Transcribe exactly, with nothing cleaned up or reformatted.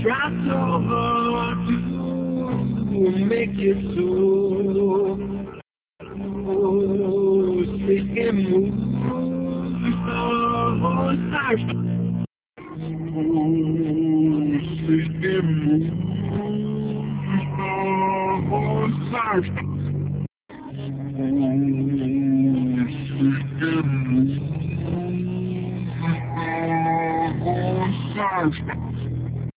try so hard to make you so oh, sick and move. Oh, sorry. Oh, sick and move. Oh, sorry. Oh, sick and move. Oh, sorry.